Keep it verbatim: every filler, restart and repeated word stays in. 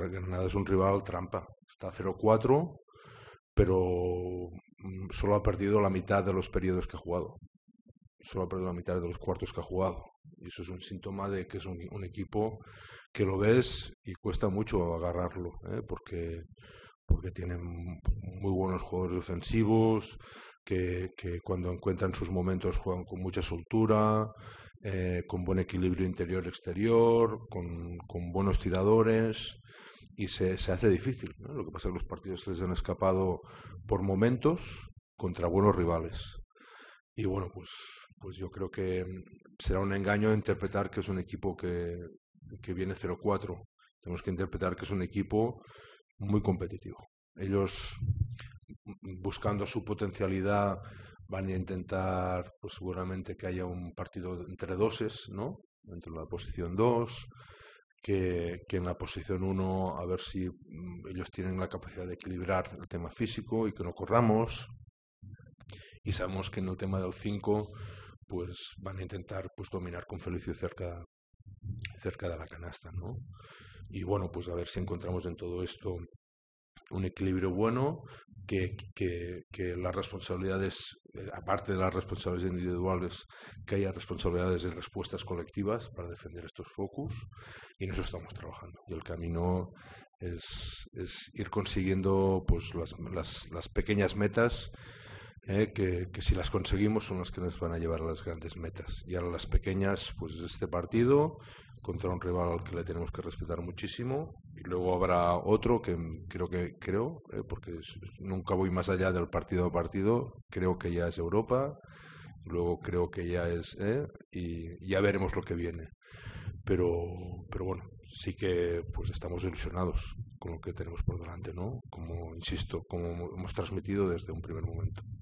Granada es un rival trampa. Está cero cuatro, pero mm, solo ha perdido la mitad de los periodos que ha jugado. Solo ha perdido la mitad de los cuartos que ha jugado. Y eso es un síntoma de que es un, un equipo que lo ves y cuesta mucho agarrarlo, ¿eh? porque, porque tienen muy buenos jugadores defensivos, que, que cuando encuentran sus momentos juegan con mucha soltura, eh, con buen equilibrio interior-exterior, con, con buenos tiradores, y se, se hace difícil, ¿no? Lo que pasa es que los partidos se les han escapado por momentos contra buenos rivales. Y bueno, pues, pues yo creo que será un engaño interpretar que es un equipo que, que viene cero cuatro. Tenemos que interpretar que es un equipo muy competitivo. Ellos, buscando su potencialidad, van a intentar, pues seguramente que haya un partido entre doses, ¿no? Entre la posición dos, que, que en la posición uno a ver si mm, ellos tienen la capacidad de equilibrar el tema físico y que no corramos. Y sabemos que en el tema del cinco pues van a intentar pues dominar con Felicio cerca, cerca de la canasta, ¿no? Y bueno, pues a ver si encontramos en todo esto un equilibrio bueno, que, que, que las responsabilidades, eh, aparte de las responsabilidades individuales, que haya responsabilidades de respuestas colectivas para defender estos focus, y en eso estamos trabajando. Y el camino es, es ir consiguiendo pues las, las, las pequeñas metas, eh, que, que si las conseguimos son las que nos van a llevar a las grandes metas. Y ahora las pequeñas, pues este partido contra un rival al que le tenemos que respetar muchísimo, y luego habrá otro que creo que creo eh, porque es, nunca voy más allá del partido a partido, creo que ya es Europa, luego creo que ya es eh, y ya veremos lo que viene, pero pero bueno, sí que pues estamos ilusionados con lo que tenemos por delante, ¿no? Como insisto, como hemos transmitido desde un primer momento.